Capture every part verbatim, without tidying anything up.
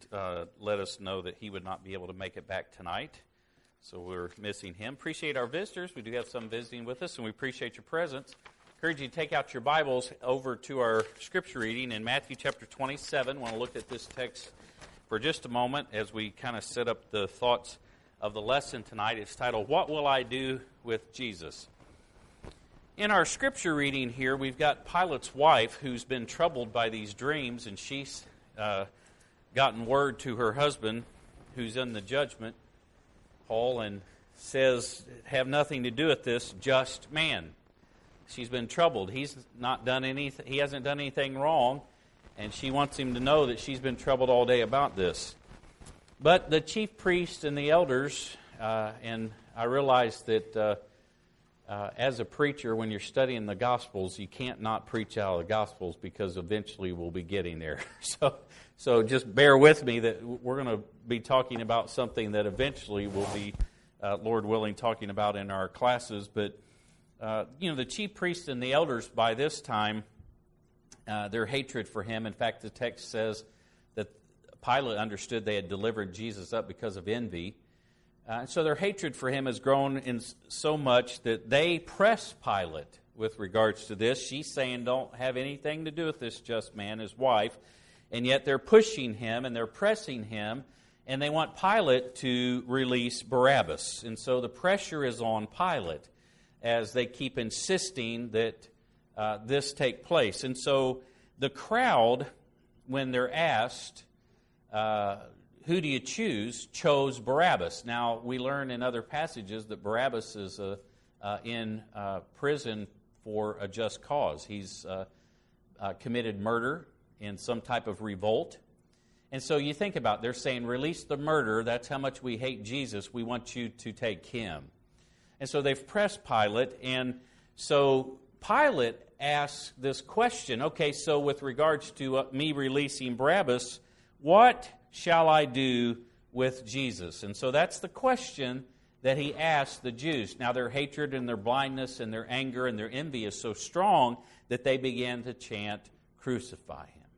uh, let us know that he would not be able to make it back tonight. So we're missing him. Appreciate our visitors. We do have some visiting with us, and we appreciate your presence. Encourage you to take out your Bibles over to our scripture reading in Matthew chapter twenty-seven. I want to look at this text for just a moment as we kind of set up the thoughts of the lesson tonight. It's titled, What Will I Do with Jesus? In our scripture reading here, we've got Pilate's wife who's been troubled by these dreams, and she's uh, gotten word to her husband who's in the judgment hall and says, have nothing to do with this just man. She's been troubled. He's not done anything. He hasn't done anything wrong, and she wants him to know that she's been troubled all day about this. But the chief priests and the elders, uh, and I realize that uh, uh, as a preacher, when you're studying the Gospels, you can't not preach out of the Gospels because eventually we'll be getting there. so, so just bear with me that we're going to be talking about something that eventually we'll be, uh, Lord willing, talking about in our classes. But uh, you know, the chief priests and the elders by this time, uh, their hatred for him. In fact, the text says that Pilate understood they had delivered Jesus up because of envy. Uh, so their hatred for him has grown in so much that they press Pilate with regards to this. She's saying, don't have anything to do with this just man, his wife. And yet they're pushing him and they're pressing him, and they want Pilate to release Barabbas. And so the pressure is on Pilate as they keep insisting that uh, this take place. And so the crowd, when they're asked, Uh, who do you choose, chose Barabbas. Now, we learn in other passages that Barabbas is uh, uh, in uh, prison for a just cause. He's uh, uh, committed murder in some type of revolt. And so you think about it, they're saying, release the murderer, that's how much we hate Jesus, we want you to take him. And so they've pressed Pilate, and so Pilate asks this question, okay, so with regards to uh, me releasing Barabbas, what shall I do with Jesus? And so that's the question that he asked the Jews. Now their hatred and their blindness and their anger and their envy is so strong that they began to chant, crucify him,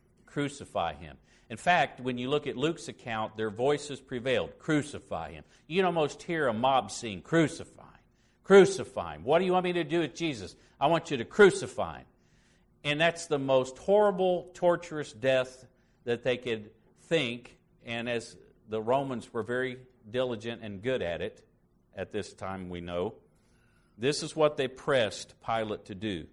crucify him. In fact, when you look at Luke's account, their voices prevailed, crucify him. You can almost hear a mob saying, crucify him, crucify him. What do you want me to do with Jesus? I want you to crucify him. And that's the most horrible, torturous death that they could think, and as the Romans were very diligent and good at it, at this time we know, this is what they pressed Pilate to do.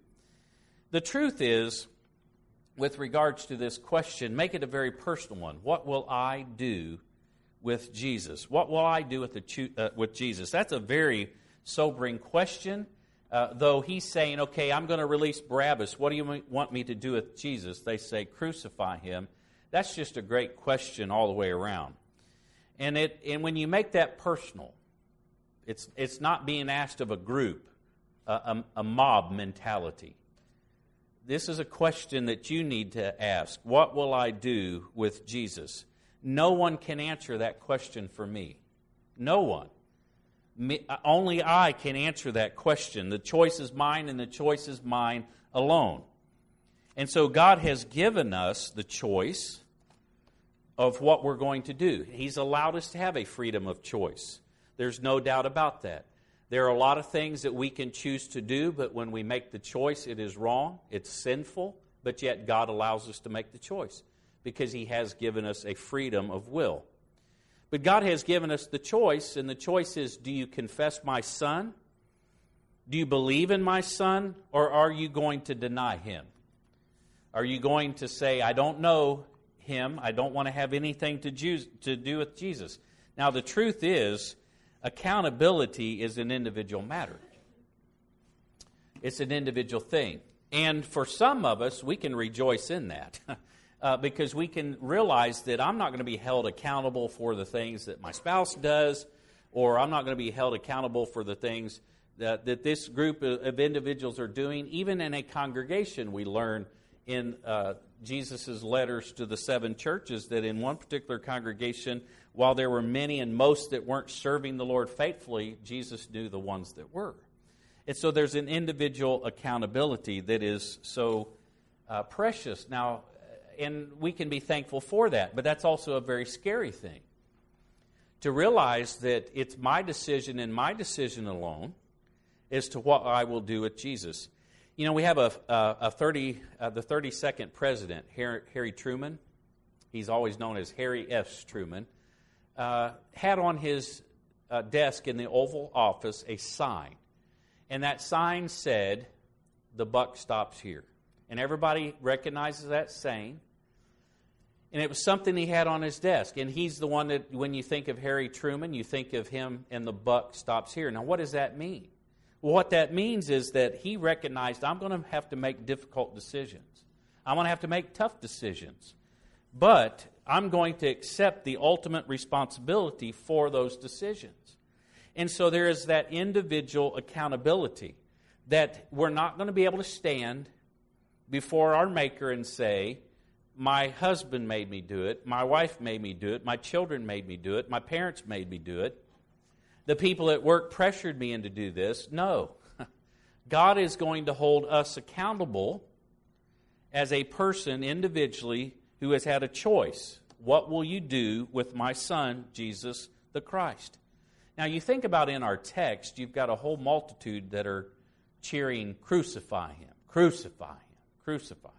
The truth is, with regards to this question, make it a very personal one. What will I do with Jesus? What will I do with, the, uh, with Jesus? That's a very sobering question, uh, though he's saying, okay, I'm going to release Barabbas. What do you want me to do with Jesus? They say, crucify him. That's just a great question all the way around. And it and when you make that personal, it's it's not being asked of a group, a, a, a mob mentality. This is a question that you need to ask. What will I do with Jesus? No one can answer that question for me. No one. Me, only I can answer that question. The choice is mine, and the choice is mine alone. And so God has given us the choice of what we're going to do. He's allowed us to have a freedom of choice. There's no doubt about that. There are a lot of things that we can choose to do, but when we make the choice, it is wrong, it's sinful, but yet God allows us to make the choice because He has given us a freedom of will. But God has given us the choice, and the choice is, do you confess my Son? Do you believe in my Son? Or are you going to deny Him? Are you going to say, I don't know Him, I don't want to have anything to do with Jesus? Now, the truth is, accountability is an individual matter. It's an individual thing. And for some of us, we can rejoice in that uh, because we can realize that I'm not going to be held accountable for the things that my spouse does, or I'm not going to be held accountable for the things that, that this group of individuals are doing. Even in a congregation, we learn in uh, Jesus' letters to the seven churches that in one particular congregation, while there were many and most that weren't serving the Lord faithfully, Jesus knew the ones that were. And so there's an individual accountability that is so uh, precious. Now, and we can be thankful for that, but that's also a very scary thing. To realize that it's my decision and my decision alone as to what I will do with Jesus. You know, we have a, a, a thirty, uh, the thirty-second president, Harry, Harry Truman. He's always known as Harry S. Truman. Uh, had on his uh, desk in the Oval Office a sign. And that sign said, "The buck stops here." And everybody recognizes that saying. And it was something he had on his desk. And he's the one that, when you think of Harry Truman, you think of him and the buck stops here. Now, what does that mean? Well, what that means is that he recognized, I'm going to have to make difficult decisions. I'm going to have to make tough decisions. But I'm going to accept the ultimate responsibility for those decisions. And so there is that individual accountability that we're not going to be able to stand before our Maker and say, my husband made me do it, my wife made me do it, my children made me do it, my parents made me do it, the people at work pressured me into do this. No. God is going to hold us accountable as a person individually who has had a choice. What will you do with my son, Jesus the Christ? Now you think about in our text, you've got a whole multitude that are cheering, "Crucify him, crucify him, crucify him."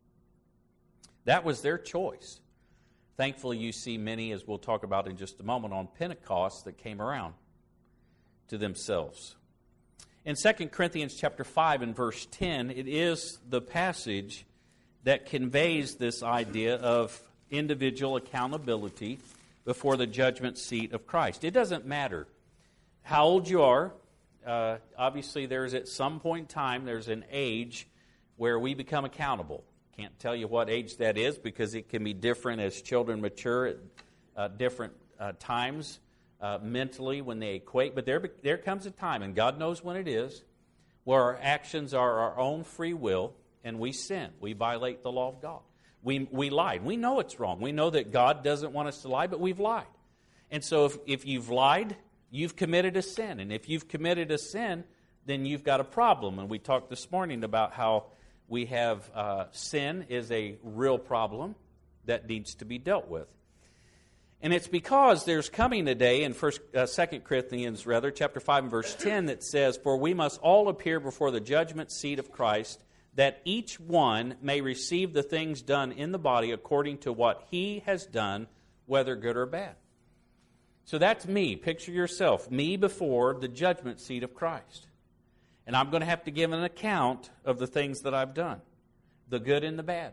That was their choice. Thankfully, you see many, as we'll talk about in just a moment, on Pentecost that came around to themselves. In Second Corinthians chapter five and verse ten, it is the passage that conveys this idea of individual accountability before the judgment seat of Christ. It doesn't matter how old you are. Uh, obviously, there's at some point in time, there's an age where we become accountable. Can't tell you what age that is because it can be different as children mature at uh, different uh, times uh, mentally when they equate. But there, there comes a time, and God knows when it is, where our actions are our own free will and we sin. We violate the law of God. We, we lied. We know it's wrong. We know that God doesn't want us to lie, but we've lied. And so if, if you've lied, you've committed a sin. And if you've committed a sin, then you've got a problem. And we talked this morning about how we have uh, sin is a real problem that needs to be dealt with. And it's because there's coming a day in First, uh, Second Corinthians, rather, chapter five and verse ten that says, "For we must all appear before the judgment seat of Christ, that each one may receive the things done in the body according to what he has done, whether good or bad." So that's me. Picture yourself, me before the judgment seat of Christ. And I'm going to have to give an account of the things that I've done, the good and the bad.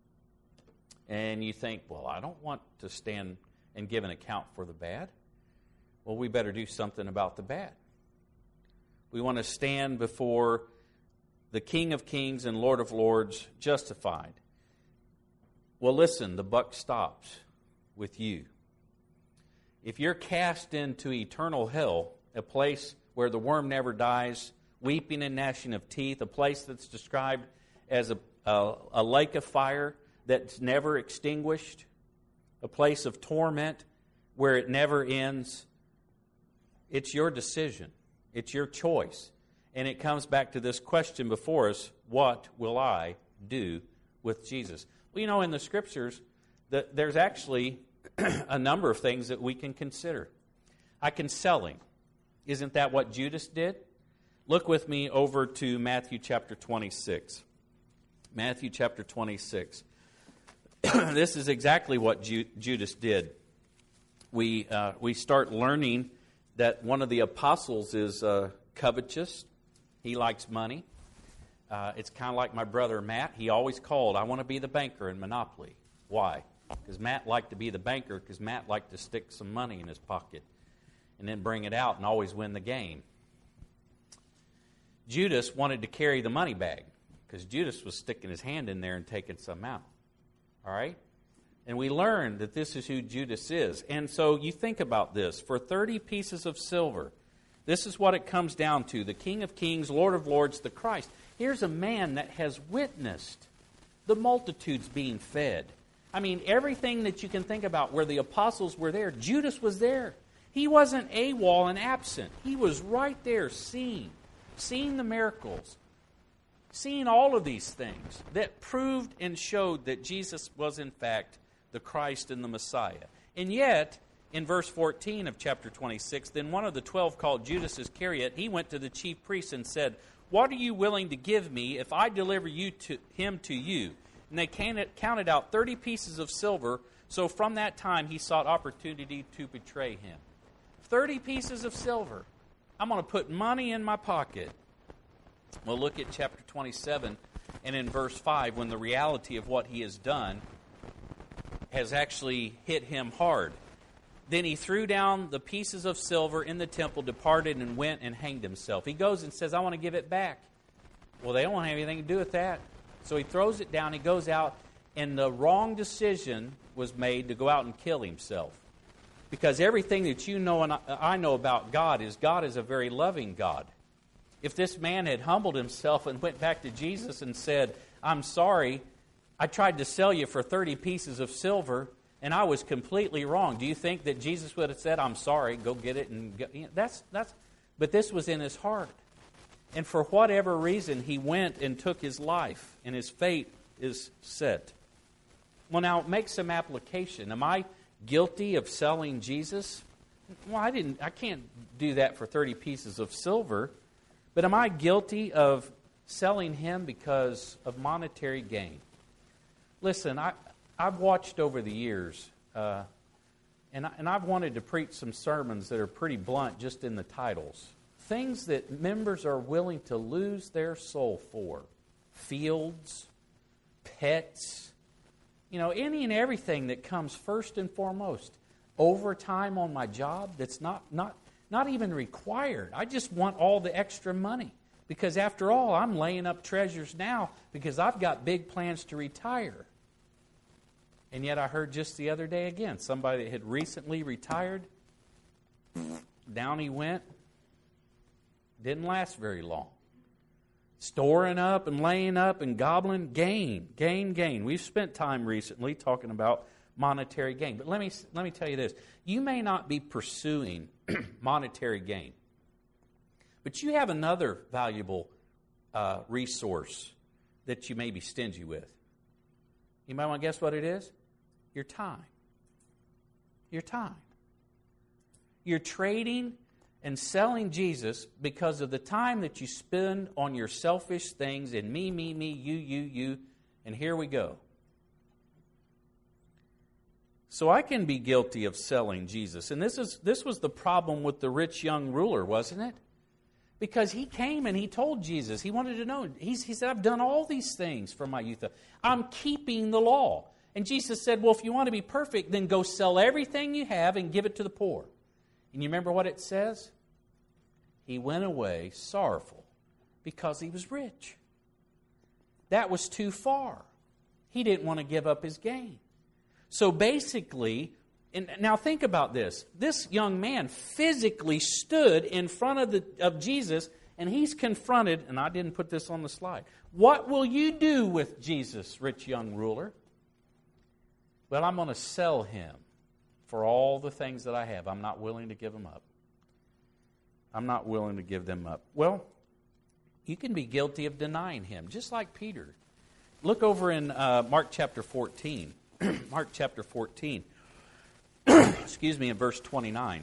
And you think, well, I don't want to stand and give an account for the bad. Well, we better do something about the bad. We want to stand before the King of Kings and Lord of Lords justified. Well, listen, the buck stops with you. If you're cast into eternal hell, a place where the worm never dies, weeping and gnashing of teeth, a place that's described as a, a, a lake of fire that's never extinguished, a place of torment where it never ends, it's your decision. It's your choice. And it comes back to this question before us, what will I do with Jesus? Well, you know, in the Scriptures, the, there's actually a number of things that we can consider. I can sell him. Isn't that what Judas did? Look with me over to Matthew chapter twenty-six. Matthew chapter twenty-six. This is exactly what Ju- Judas did. We uh, we start learning that one of the apostles is uh, covetous. He likes money. Uh, it's kind of like my brother Matt. He always called, "I want to be the banker in Monopoly." Why? Because Matt liked to be the banker because Matt liked to stick some money in his pocket and then bring it out and always win the game. Judas wanted to carry the money bag because Judas was sticking his hand in there and taking some out. All right? And we learned that this is who Judas is. And so you think about this. For thirty pieces of silver, this is what it comes down to. The King of Kings, Lord of Lords, the Christ. Here's a man that has witnessed the multitudes being fed. I mean, everything that you can think about where the apostles were there, Judas was there. He wasn't AWOL and absent. He was right there seeing, seeing the miracles, seeing all of these things that proved and showed that Jesus was in fact the Christ and the Messiah. And yet, in verse fourteen of chapter twenty-six, then one of the twelve, called Judas Iscariot, he went to the chief priests and said, "What are you willing to give me if I deliver you to him to you?" And they counted out thirty pieces of silver, so from that time he sought opportunity to betray him. thirty pieces of silver. I'm going to put money in my pocket. Well, look at chapter twenty-seven, and in verse five, when the reality of what he has done has actually hit him hard. Then he threw down the pieces of silver in the temple, departed, and went and hanged himself. He goes and says, "I want to give it back." Well, they don't have anything to do with that. So he throws it down, he goes out, and the wrong decision was made to go out and kill himself. Because everything that you know and I know about God is God is a very loving God. If this man had humbled himself and went back to Jesus and said, "I'm sorry, I tried to sell you for thirty pieces of silver, and I was completely wrong," do you think that Jesus would have said, "I'm sorry, go get it"? And go, you know, that's that's. But this was in his heart. And for whatever reason, he went and took his life, and his fate is set. Well, now, make some application. Am I guilty of selling Jesus? Well, I didn't. I can't do that for thirty pieces of silver. But am I guilty of selling him because of monetary gain? Listen, I, I've watched over the years, uh, and, I, and I've wanted to preach some sermons that are pretty blunt just in the titles. Things that members are willing to lose their soul for. Fields, pets, you know, any and everything that comes first and foremost. Overtime on my job that's not, not, not even required. I just want all the extra money. Because after all, I'm laying up treasures now because I've got big plans to retire. And yet I heard just the other day again, somebody that had recently retired, down he went. Didn't last very long. Storing up and laying up and gobbling gain, gain, gain. We've spent time recently talking about monetary gain. But let me let me tell you this. You may not be pursuing monetary gain, but you have another valuable uh, resource that you may be stingy with. You might want to guess what it is? Your time. Your time. You're trading and selling Jesus because of the time that you spend on your selfish things and me, me, me, you, you, you, and here we go. So I can be guilty of selling Jesus. And this is this was the problem with the rich young ruler, wasn't it? Because he came and he told Jesus, he wanted to know, he's, he said, "I've done all these things from my youth. I'm keeping the law." And Jesus said, "Well, if you want to be perfect, then go sell everything you have and give it to the poor." And you remember what it says? He went away sorrowful because he was rich. That was too far. He didn't want to give up his gain. So basically, and now think about this. This young man physically stood in front of, the, of Jesus, and he's confronted, and I didn't put this on the slide. What will you do with Jesus, rich young ruler? Well, I'm going to sell him for all the things that I have. I'm not willing to give them up. I'm not willing to give them up. Well, you can be guilty of denying him, just like Peter. Look over in uh, Mark chapter fourteen. Mark chapter fourteen. Excuse me, in verse twenty-nine.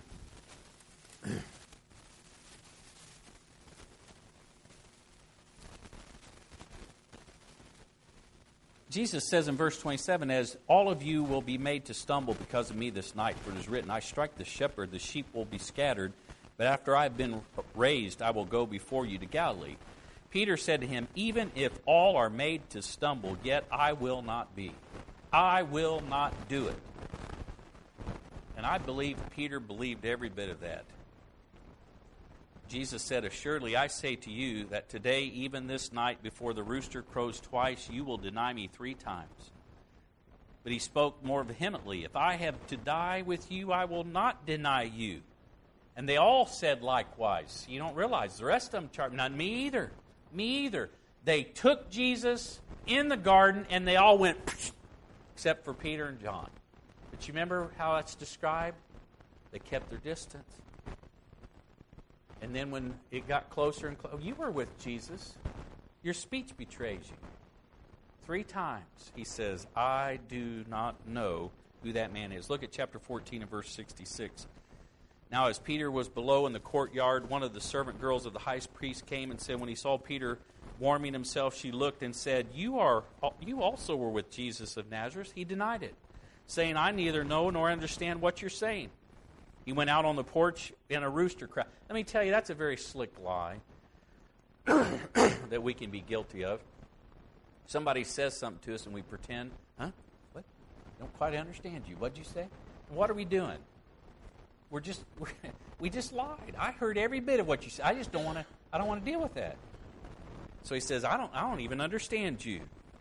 Jesus says in verse twenty-seven, "As all of you will be made to stumble because of me this night, for it is written, I strike the shepherd, the sheep will be scattered. But after I have been raised, I will go before you to Galilee." Peter said to him, "Even if all are made to stumble, yet I will not be. I will not do it." And I believe Peter believed every bit of that. Jesus said, "Assuredly, I say to you that today, even this night, before the rooster crows twice, you will deny me three times." But he spoke more vehemently, "If I have to die with you, I will not deny you." And they all said likewise. You don't realize the rest of them charged. Not me either. Me either. They took Jesus in the garden and they all went, except for Peter and John. But you remember how that's described? They kept their distance. And then when it got closer and closer, you were with Jesus. Your speech betrays you. Three times he says, I do not know who that man is. Look at chapter fourteen and verse sixty-six. Now as Peter was below in the courtyard, one of the servant girls of the high priest came and said, when he saw Peter warming himself, she looked and said, You are you also were with Jesus of Nazareth. He denied it, saying, I neither know nor understand what you're saying. He went out on the porch and a rooster crowed. Let me tell you, that's a very slick lie that we can be guilty of. Somebody says something to us and we pretend, huh? What? Don't quite understand you. What'd you say? What are we doing? We're just we're, we just lied. I heard every bit of what you said. I just don't want to. I don't want to deal with that. So he says, I don't. I don't even understand you.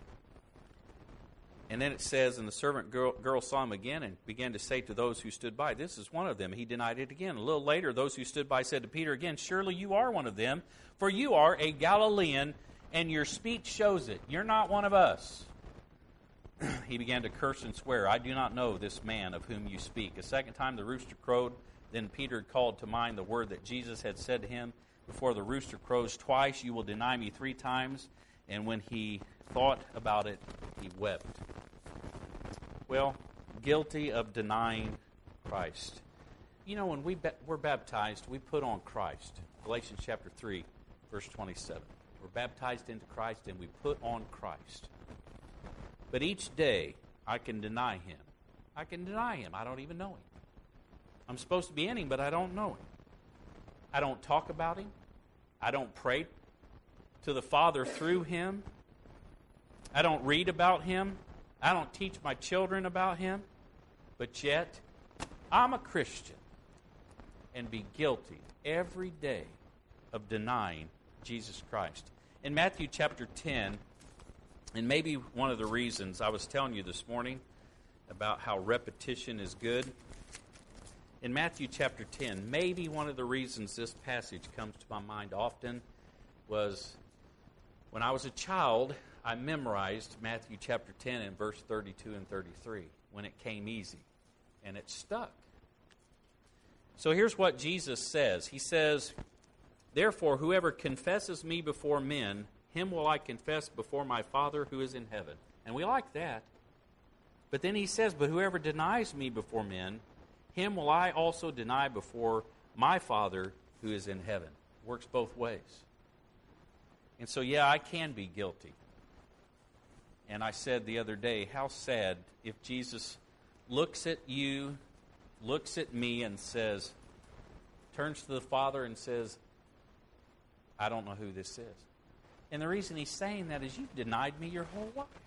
And then it says, and the servant girl, girl saw him again and began to say to those who stood by, This is one of them. He denied it again. A little later, those who stood by said to Peter again, Surely you are one of them, for you are a Galilean, and your speech shows it. You're not one of us. He began to curse and swear, I do not know this man of whom you speak. A second time the rooster crowed. Then Peter called to mind the word that Jesus had said to him, Before the rooster crows twice, you will deny me three times. And when he thought about it, he wept. Well, guilty of denying Christ. You know, when we be- we're baptized, we put on Christ. Galatians chapter three, verse twenty-seven. We're baptized into Christ and we put on Christ. But each day, I can deny him. I can deny him. I don't even know him. I'm supposed to be in him, but I don't know him. I don't talk about him. I don't pray to the Father through him. I don't read about him. I don't teach my children about him. But yet, I'm a Christian and be guilty every day of denying Jesus Christ. In Matthew chapter ten, and maybe one of the reasons I was telling you this morning about how repetition is good. In Matthew chapter ten, maybe one of the reasons this passage comes to my mind often was when I was a child, I memorized Matthew chapter ten and verse thirty-two and thirty-three when it came easy, and it stuck. So here's what Jesus says. He says, Therefore, whoever confesses me before men, him will I confess before my Father who is in heaven. And we like that. But then he says, But whoever denies me before men, him will I also deny before my Father who is in heaven. Works both ways. And so, yeah, I can be guilty. And I said the other day, how sad if Jesus looks at you, looks at me and says, turns to the Father and says, I don't know who this is. And the reason he's saying that is you've denied me your whole life.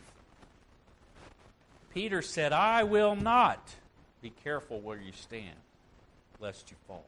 Peter said, I will not. Be careful where you stand, lest you fall.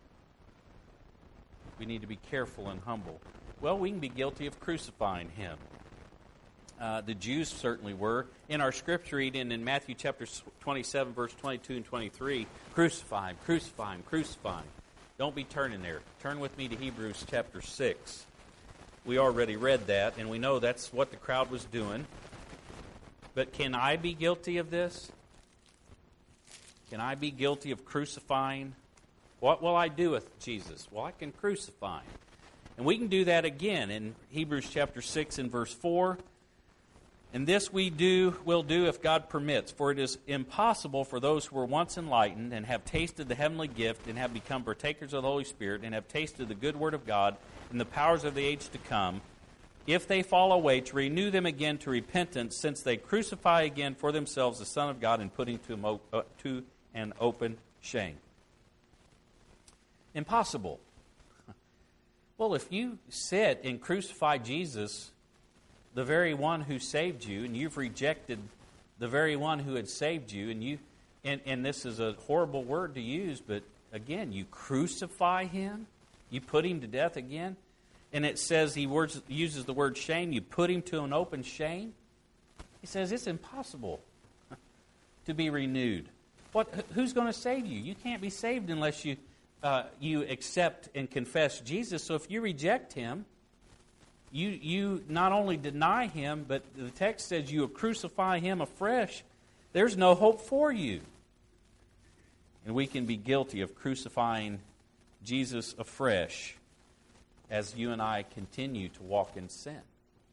We need to be careful and humble. Well, we can be guilty of crucifying him. Uh, the Jews certainly were. In our scripture reading in Matthew chapter twenty-seven, verse twenty-two and twenty-three, crucify him, crucify him, crucify him. Don't be turning there. Turn with me to Hebrews chapter six. We already read that, and we know that's what the crowd was doing. But can I be guilty of this? Can I be guilty of crucifying? What will I do with Jesus? Well, I can crucify him. And we can do that again in Hebrews chapter six and verse four. And this we do, will do if God permits. For it is impossible for those who were once enlightened and have tasted the heavenly gift and have become partakers of the Holy Spirit and have tasted the good word of God and the powers of the age to come, if they fall away, to renew them again to repentance, since they crucify again for themselves the Son of God and put him to, uh, to an open shame. Impossible. Well, if you sit and crucify Jesus, the very one who saved you, and you've rejected the very one who had saved you, and you, and, and this is a horrible word to use, but again, you crucify him, you put him to death again, and it says he words, uses the word shame, you put him to an open shame. He says it's impossible to be renewed. What? Who's going to save you? You can't be saved unless you uh, you accept and confess Jesus. So if you reject him, You you not only deny him, but the text says you crucify him afresh. There's no hope for you. And we can be guilty of crucifying Jesus afresh as you and I continue to walk in sin.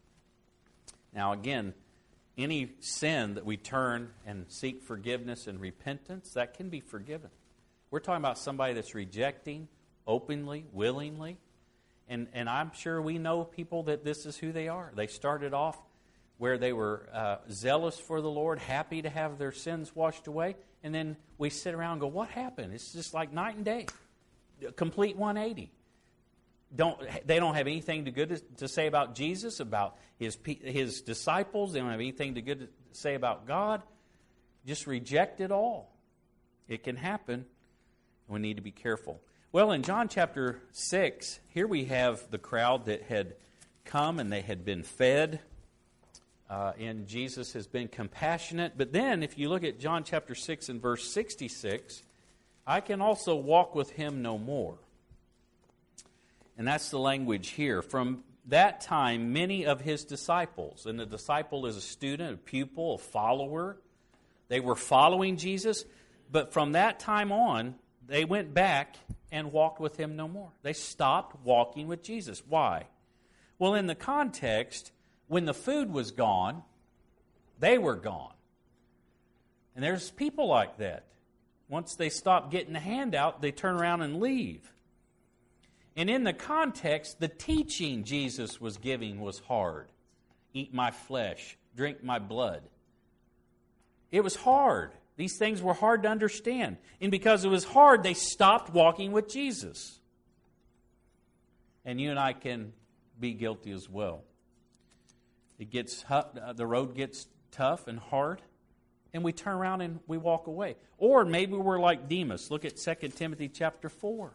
Now again, any sin that we turn and seek forgiveness and repentance, that can be forgiven. We're talking about somebody that's rejecting openly, willingly. And, and I'm sure we know people that this is who they are. They started off where they were uh, zealous for the Lord, happy to have their sins washed away. And then we sit around and go, what happened? It's just like night and day. A complete one eighty. Don't, they don't have anything to good to, to say about Jesus, about his, his disciples. They don't have anything to good to say about God. Just reject it all. It can happen. We need to be careful. Well, in John chapter six, here we have the crowd that had come and they had been fed. Uh, and Jesus has been compassionate. But then, if you look at John chapter six and verse sixty-six, I can also walk with him no more. And that's the language here. From that time, many of his disciples, and the disciple is a student, a pupil, a follower, they were following Jesus. But from that time on, they went back and walked with him no more. They stopped walking with Jesus. Why? Well, in the context, when the food was gone, they were gone. And there's people like that. Once they stop getting the handout, they turn around and leave. And in the context, the teaching Jesus was giving was hard. Eat my flesh, drink my blood. It was hard. These things were hard to understand. And because it was hard, they stopped walking with Jesus. And you and I can be guilty as well. It gets the road gets tough and hard, and we turn around and we walk away. Or maybe we're like Demas. Look at Second Timothy chapter four.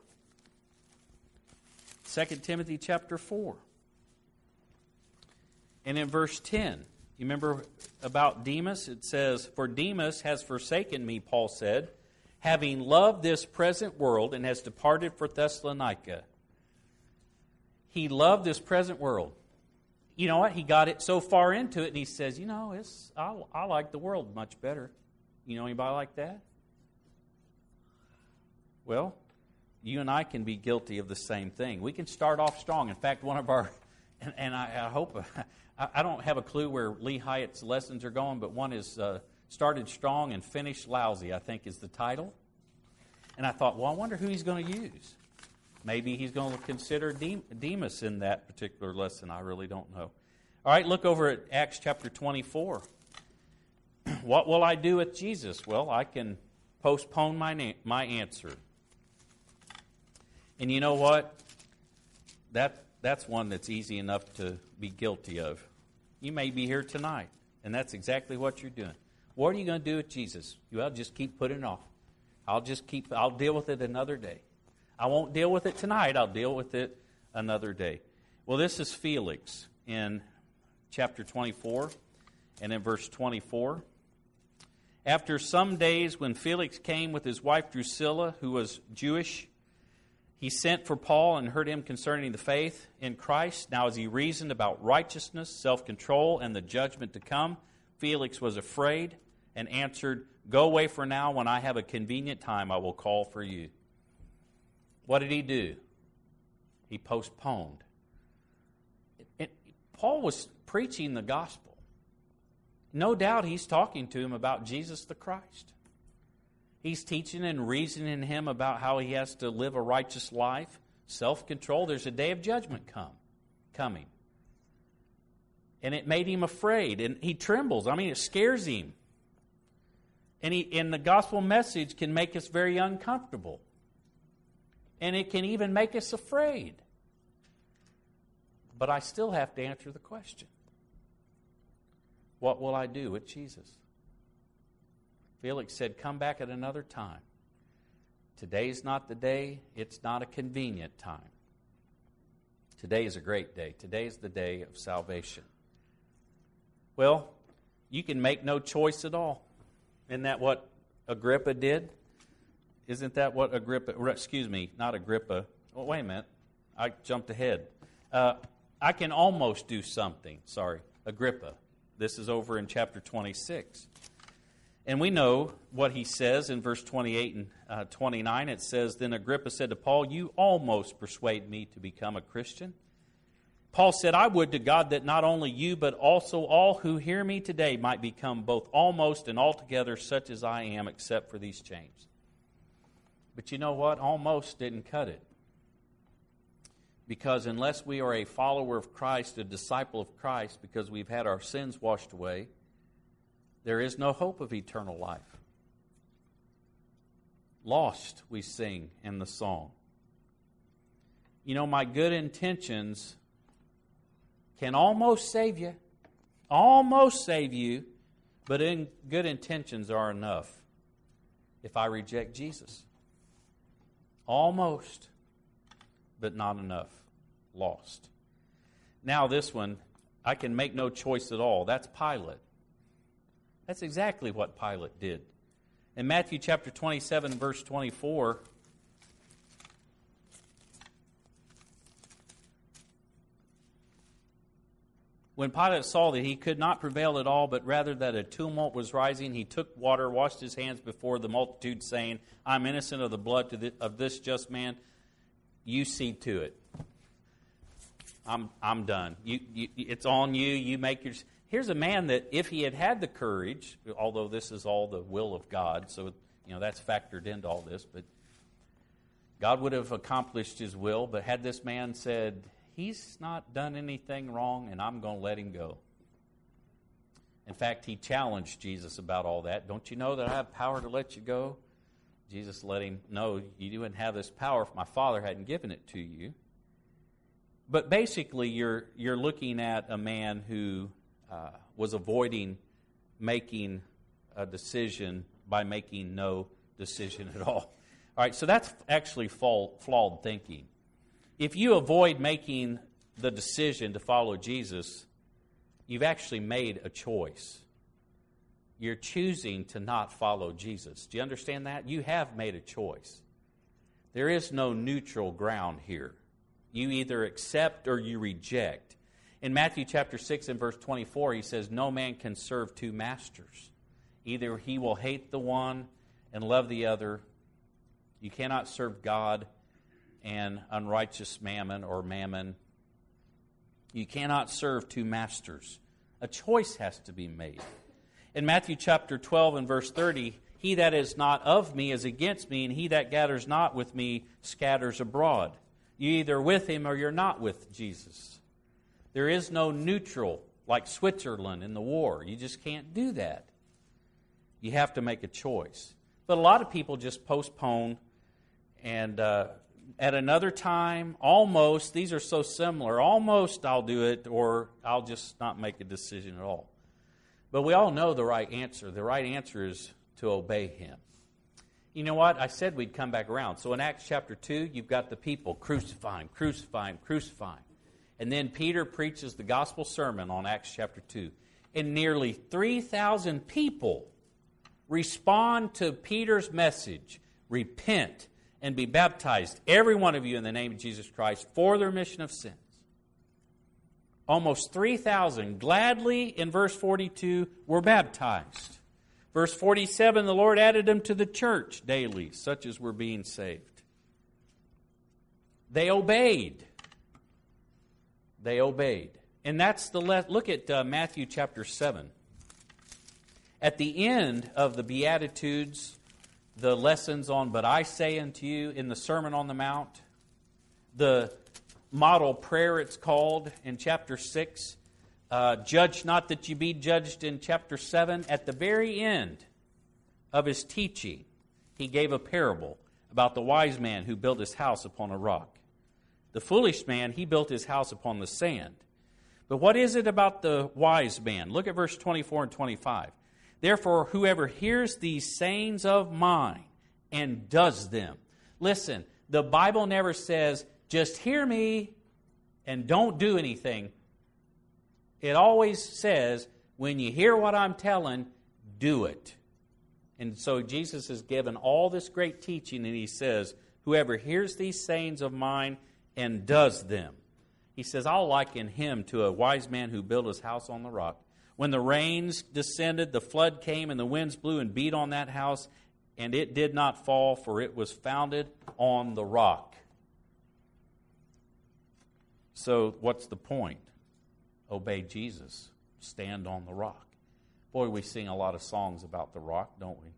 Second Timothy chapter four. And in verse ten, you remember about Demas? It says, "For Demas has forsaken me," Paul said, "having loved this present world, and has departed for Thessalonica." He loved this present world. You know what? He got it so far into it, and he says, you know, it's I, I like the world much better. You know anybody like that? Well, you and I can be guilty of the same thing. We can start off strong. In fact, one of our, and, and I, I hope, I, I don't have a clue where Lee Hyatt's lessons are going, but one is uh, started strong and finished lousy, I think is the title. And I thought, well, I wonder who he's going to use. Maybe he's going to consider Demas in that particular lesson. I really don't know. All right, look over at Acts chapter twenty-four. What will I do with Jesus? Well, I can postpone my na- my answer. And you know what? That that's one that's easy enough to be guilty of. You may be here tonight, and that's exactly what you're doing. What are you going to do with Jesus? Well, just keep putting it off. I'll just keep. I'll deal with it another day. I won't deal with it tonight. I'll deal with it another day. Well, this is Felix in chapter twenty-four and in verse twenty-four. After some days, when Felix came with his wife Drusilla, who was Jewish, he sent for Paul and heard him concerning the faith in Christ. Now, as he reasoned about righteousness, self-control, and the judgment to come, Felix was afraid and answered, "Go away for now. When I have a convenient time, I will call for you." What did he do? He postponed. It, it, Paul was preaching the gospel. No doubt he's talking to him about Jesus the Christ. He's teaching and reasoning him about how he has to live a righteous life, self-control. There's a day of judgment come, coming. And it made him afraid, and he trembles. I mean, it scares him. And, he, and the gospel message can make us very uncomfortable. And it can even make us afraid. But I still have to answer the question. What will I do with Jesus? Felix said, come back at another time. Today's not the day. It's not a convenient time. Today is a great day. Today is the day of salvation. Well, you can make no choice at all. Isn't that what Agrippa did? Isn't that what Agrippa, excuse me, not Agrippa. Oh, wait a minute. I jumped ahead. Uh, I can almost do something. Sorry, Agrippa. This is over in chapter twenty-six. And we know what he says in verse twenty-eight and uh, twenty-nine. It says, "Then Agrippa said to Paul, you almost persuade me to become a Christian." Paul said, I would to God that not only you, but also all who hear me today might become both almost and altogether such as I am, except for these chains. But you know what? Almost didn't cut it. Because unless we are a follower of Christ, a disciple of Christ, because we've had our sins washed away, there is no hope of eternal life. Lost, we sing in the song. You know, my good intentions can almost save you, almost save you, but in good intentions are enough if I reject Jesus. Almost, but not enough. Lost. Now this one, I can make no choice at all. That's Pilate. That's exactly what Pilate did. In Matthew chapter twenty-seven, verse twenty-four, when Pilate saw that he could not prevail at all, but rather that a tumult was rising, he took water, washed his hands before the multitude, saying, I'm innocent of the blood of this just man. You see to it. I'm I'm done. You, you, it's on you. You make your... Here's a man that if he had had the courage, although this is all the will of God, so you know that's factored into all this, but God would have accomplished his will, but had this man said, he's not done anything wrong and I'm going to let him go. In fact, he challenged Jesus about all that. Don't you know that I have power to let you go? Jesus let him know, you wouldn't have this power if my Father hadn't given it to you. But basically, you're you're looking at a man who uh, was avoiding making a decision by making no decision at all. All right, so that's actually flawed thinking. If you avoid making the decision to follow Jesus, you've actually made a choice. You're choosing to not follow Jesus. Do you understand that? You have made a choice. There is no neutral ground here. You either accept or you reject. In Matthew chapter six and verse twenty-four, he says, no man can serve two masters. Either he will hate the one and love the other. You cannot serve God and unrighteous mammon or mammon. You cannot serve two masters. A choice has to be made. In Matthew chapter twelve and verse thirty, he that is not of me is against me, and he that gathers not with me scatters abroad. You're either with him or you're not with Jesus. There is no neutral like Switzerland in the war. You just can't do that. You have to make a choice. But a lot of people just postpone and uh, at another time, almost, these are so similar, almost I'll do it or I'll just not make a decision at all. But we all know the right answer. The right answer is to obey him. You know what? I said we'd come back around. So in Acts chapter two, you've got the people crucify him, crucify him, crucify him. And then Peter preaches the gospel sermon on Acts chapter two. And nearly three thousand people respond to Peter's message, repent and be baptized, every one of you in the name of Jesus Christ, for the remission of sins. Almost three thousand gladly, in verse forty-two, were baptized. Verse forty-seven, the Lord added them to the church daily, such as were being saved. They obeyed. They obeyed. And that's the, le- look at uh, Matthew chapter seven. At the end of the Beatitudes, the lessons on, but I say unto you, in the Sermon on the Mount, the model prayer it's called in chapter six, Uh, judge not that you be judged in chapter seven. At the very end of his teaching, he gave a parable about the wise man who built his house upon a rock. The foolish man, he built his house upon the sand. But what is it about the wise man? Look at verse twenty-four and twenty-five. Therefore, whoever hears these sayings of mine and does them. Listen, the Bible never says, just hear me and don't do anything. It always says, when you hear what I'm telling, do it. And so Jesus has given all this great teaching, and he says, whoever hears these sayings of mine and does them. He says, I'll liken him to a wise man who built his house on the rock. When the rains descended, the flood came, and the winds blew and beat on that house, and it did not fall, for it was founded on the rock. So what's the point? Obey Jesus. Stand on the rock. Boy, we sing a lot of songs about the rock, don't we?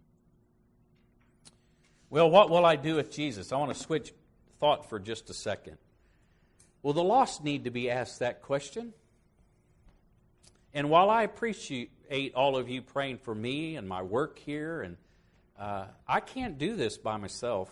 Well, what will I do with Jesus? I want to switch thought for just a second. Well, the lost need to be asked that question. And while I appreciate all of you praying for me and my work here, and uh, I can't do this by myself.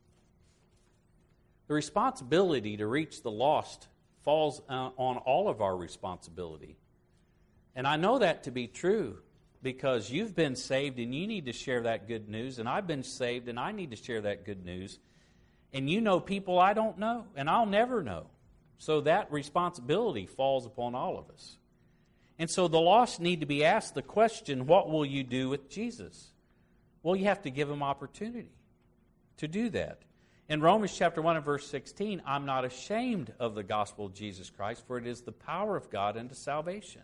The responsibility to reach the lost falls uh, on all of our responsibility. And I know that to be true because you've been saved and you need to share that good news, and I've been saved and I need to share that good news. And you know people I don't know, and I'll never know. So that responsibility falls upon all of us. And so the lost need to be asked the question, what will you do with Jesus? Well, you have to give them opportunity to do that. In Romans chapter one and verse sixteen, I'm not ashamed of the gospel of Jesus Christ, for it is the power of God unto salvation.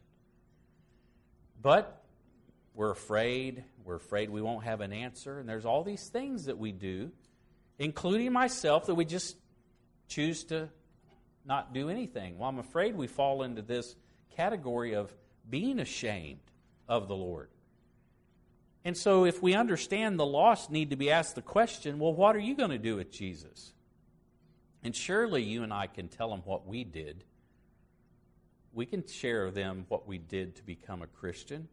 But we're afraid, we're afraid we won't have an answer, and there's all these things that we do, including myself, that we just choose to not do anything. Well, I'm afraid we fall into this category of being ashamed of the Lord. And so if we understand the lost need to be asked the question, well, what are you going to do with Jesus? And surely you and I can tell them what we did. We can share with them what we did to become a Christian.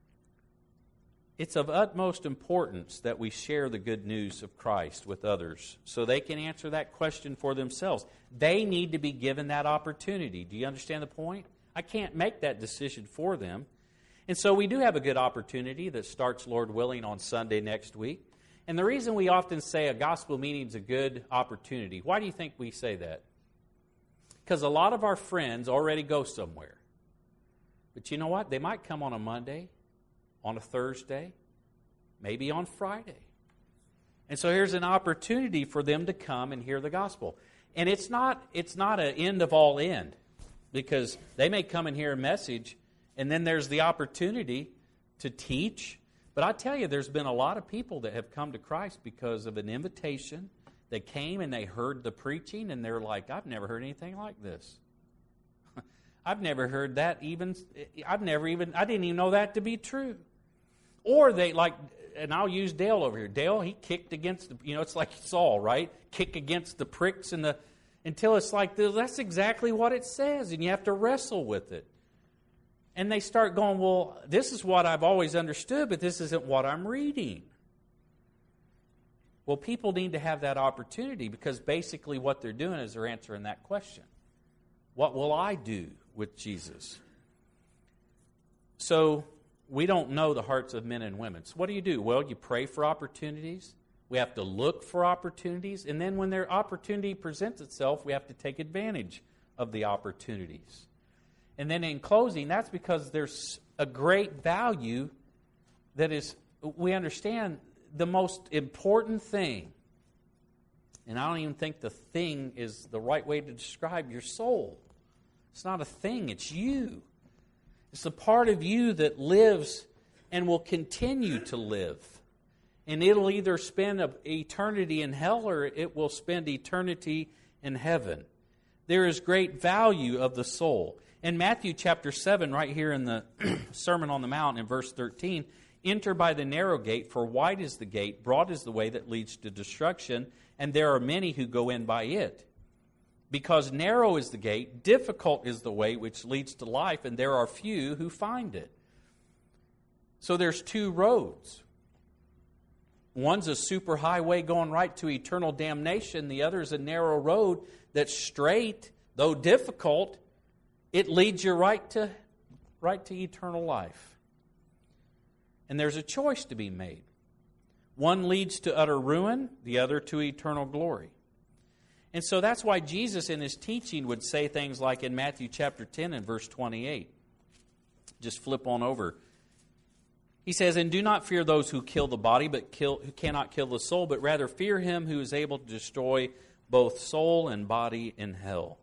It's of utmost importance that we share the good news of Christ with others so they can answer that question for themselves. They need to be given that opportunity. Do you understand the point? I can't make that decision for them. And so we do have a good opportunity that starts, Lord willing, on Sunday next week. And the reason we often say a gospel meeting is a good opportunity, why do you think we say that? Because a lot of our friends already go somewhere. But you know what? They might come on a Monday, on a Thursday, maybe on Friday. And so here's an opportunity for them to come and hear the gospel. And it's not, it's not an end of all end, because they may come and hear a message, and then there's the opportunity to teach. But I tell you, there's been a lot of people that have come to Christ because of an invitation. They came and they heard the preaching, and they're like, I've never heard anything like this. I've never heard that even, I've never even, I didn't even know that to be true. Or they like, and I'll use Dale over here. Dale, he kicked against, the, you know, it's like Saul, right? Kick against the pricks and the, until it's like, that's exactly what it says, and you have to wrestle with it. And they start going, well, this is what I've always understood, but this isn't what I'm reading. Well, people need to have that opportunity, because basically what they're doing is they're answering that question. What will I do with Jesus? So we don't know the hearts of men and women. So what do you do? Well, you pray for opportunities. We have to look for opportunities. And then when their opportunity presents itself, we have to take advantage of the opportunities. And then in closing, that's because there's a great value that is, we understand the most important thing, and I don't even think the thing is the right way to describe your soul. It's not a thing, it's you. It's the part of you that lives and will continue to live. And it'll either spend an eternity in hell or it will spend eternity in heaven. There is great value of the soul. In Matthew chapter seven, right here in the Sermon on the Mount in verse thirteen, enter by the narrow gate, for wide is the gate, broad is the way that leads to destruction, and there are many who go in by it. Because narrow is the gate, difficult is the way which leads to life, and there are few who find it. So there's two roads. One's a superhighway going right to eternal damnation. The other is a narrow road that's straight, though difficult. It leads you right to, right to eternal life. And there's a choice to be made. One leads to utter ruin, the other to eternal glory. And so that's why Jesus in his teaching would say things like in Matthew chapter ten and verse twenty-eight. Just flip on over. He says, and do not fear those who kill the body, but kill, who cannot kill the soul, but rather fear him who is able to destroy both soul and body in hell.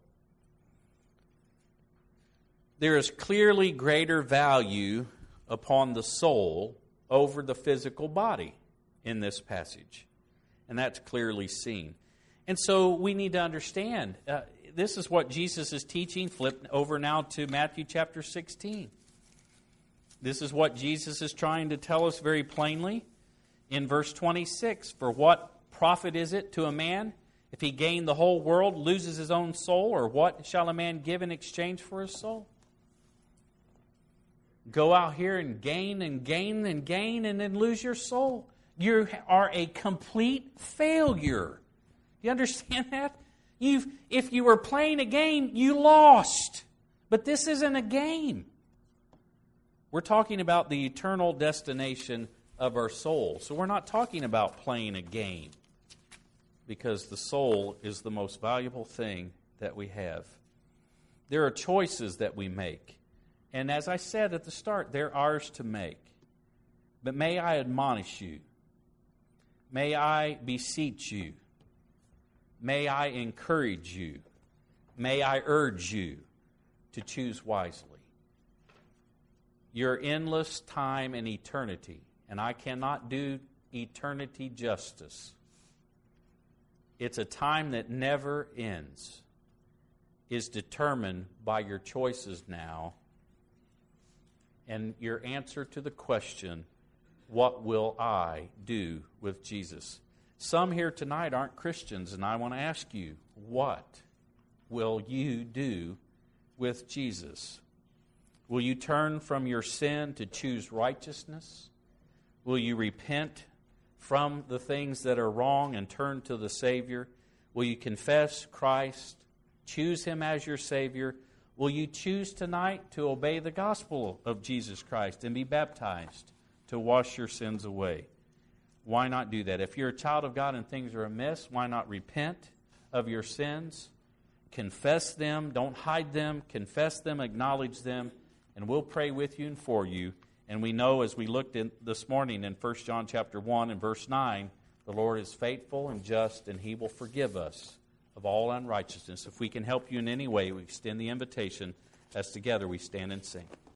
There is clearly greater value upon the soul over the physical body in this passage. And that's clearly seen. And so we need to understand, uh, this is what Jesus is teaching. Flip over now to Matthew chapter sixteen. This is what Jesus is trying to tell us very plainly in verse twenty-six. For what profit is it to a man if he gain the whole world, loses his own soul? Or what shall a man give in exchange for his soul? Go out here and gain and gain and gain and then lose your soul. You are a complete failure. You understand that? You've, if you were playing a game, you lost. But this isn't a game. We're talking about the eternal destination of our soul. So we're not talking about playing a game, because the soul is the most valuable thing that we have. There are choices that we make. And as I said at the start, they're ours to make. But may I admonish you, may I beseech you, may I encourage you, may I urge you to choose wisely. Your endless time and eternity, and I cannot do eternity justice. It's a time that never ends, is determined by your choices now and your answer to the question, what will I do with Jesus? Some here tonight aren't Christians, and I want to ask you, what will you do with Jesus? Will you turn from your sin to choose righteousness? Will you repent from the things that are wrong and turn to the Savior? Will you confess Christ, choose Him as your Savior? Will you choose tonight to obey the gospel of Jesus Christ and be baptized to wash your sins away? Why not do that? If you're a child of God and things are amiss, why not repent of your sins? Confess them, don't hide them, confess them, acknowledge them, and we'll pray with you and for you. And we know, as we looked in this morning in First John chapter one and verse nine, the Lord is faithful and just, and He will forgive us of all unrighteousness. If we can help you in any way, we extend the invitation as together we stand and sing.